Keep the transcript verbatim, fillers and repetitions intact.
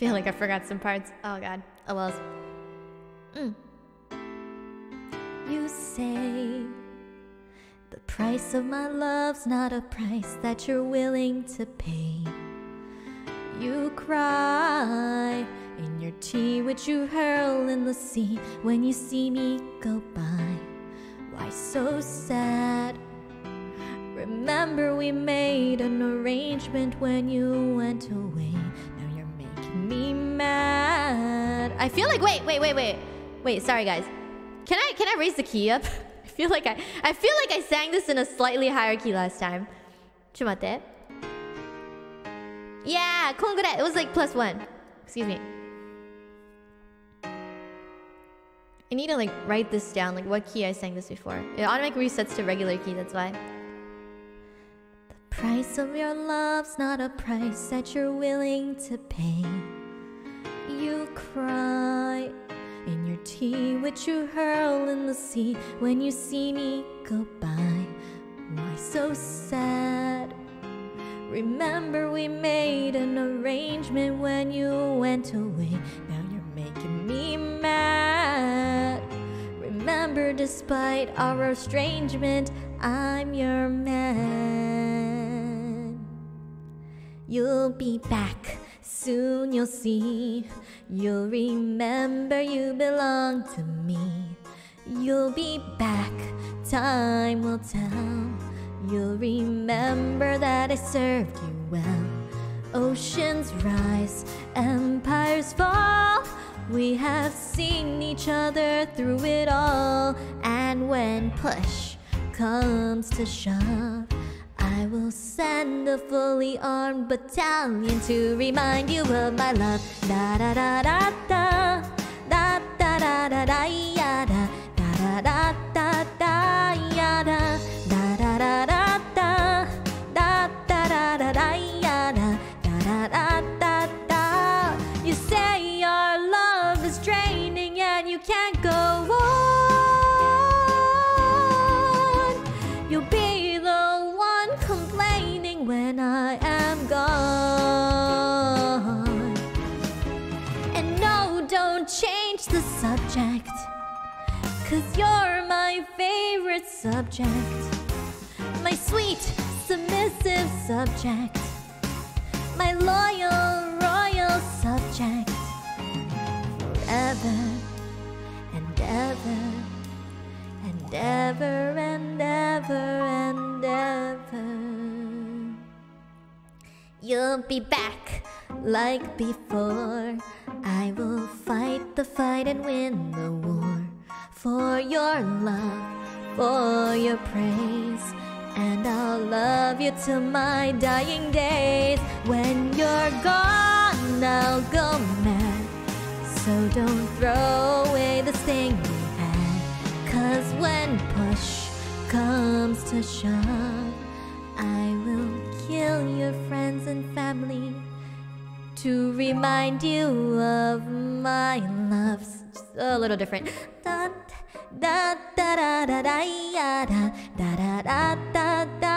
feel like I forgot some parts. Oh god. Oh well. Mm. You say the price of my love's not a price that you're willing to pay. You cry in your tea, which you hurl in the sea when you see me go by. Why so sad? Remember we made an arrangement when you went away. Now you're making me mad. I feel like wait, wait, wait, wait. Wait, sorry guys. Can I can I raise the key up? I feel like I I feel like I sang this in a slightly higher key last time. 좀待って. Yeah, kongure. It was like plus one. Excuse me. I need to like write this down, like what key I sang this before. It automatically resets to regular key, that's why. The price of your love's not a price that you're willing to pay. You cry in your tea, which you hurl in the sea when you see me go by. Why so sad? Remember we made an arrangement when you went away. Now you're making me mad. Remember, despite our estrangement, I'm your man. You'll be back, soon you'll see. You'll remember you belong to me. You'll be back, time will tell. You'll remember that I served you well. Oceans rise, empires fall. We have seen each other through it all. And when push comes to shove, I will send a fully armed battalion to remind you of my love. Da da da da da, da da da da da ya da, da da da da ya da, da da da da da, da da da da da ya da, da da da da. You say your love is draining and you can't go on. You'll be the one complaining when I am gone. And no, don't change the subject, 'cause you're my favorite subject. My sweet, submissive subject. My loyal, royal subject. Forever and ever and ever and ever and ever. You'll be back like before. I will fight the fight and win the war. For your love, for your praise. And I'll love you till my dying days. When you're gone, I'll go mad. So don't throw away this thing we had. 'Cause when push comes to shove, I will kill your friends and family to remind you of my love. A little different. Da da da da da da da da da da da da.